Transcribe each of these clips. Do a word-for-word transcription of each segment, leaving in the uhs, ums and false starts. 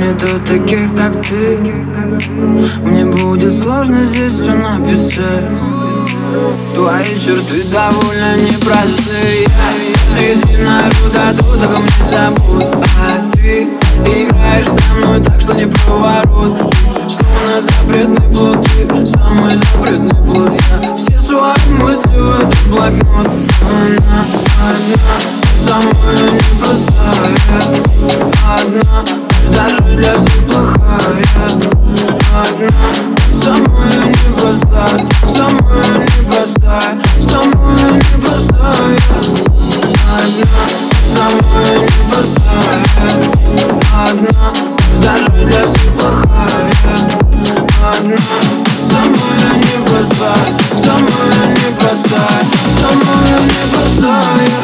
нету таких, как ты. Мне будет сложно здесь все написать. Твои черты довольно непростые. Среди народа тут только мне забудь. А ты играешь со мной так, что не проворот. Словно запретный плод, ты самый запретный плод. Я все свои мысли в этот блокнот. Она одна, со мной непростая. Одна, даже для всех плохая. Одна, со мной непростая. Со мной непростая. Со мной непростая. Одна, со мной непростая. Одна, даже для всех плохая. Одна, со мной непростая. Со мной непростая. Со мной непростая.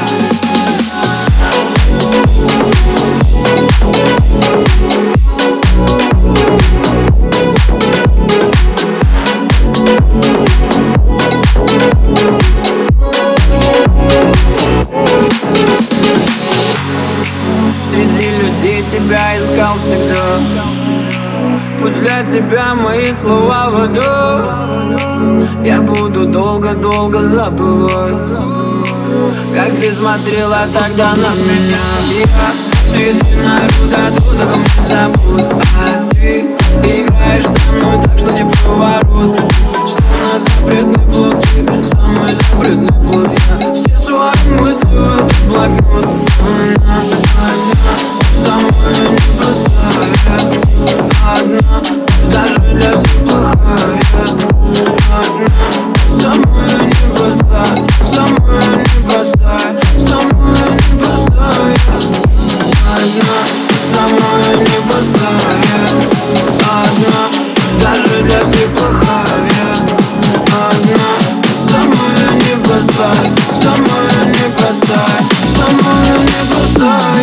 Среди людей тебя искал всегда. Пусть для тебя мои слова в аду. Я буду долго-долго забывать, как ты смотрела тогда на меня. Я среди народа тут только мне забудь. А ты играешь со мной так, что не проворот. Словно запретный плод, ты самый запретный плод. Я все свои мысли в этот блокнот. Она одна, со мной непростая. Одна, даже для всех плохая. Одна, со мной непростая. Со мной непростая. Со мной непростая. Одна, со мной непростая. Одна, даже для всех плохая. Одна, со мной непростая. Со мной непростая. Со мной непростая.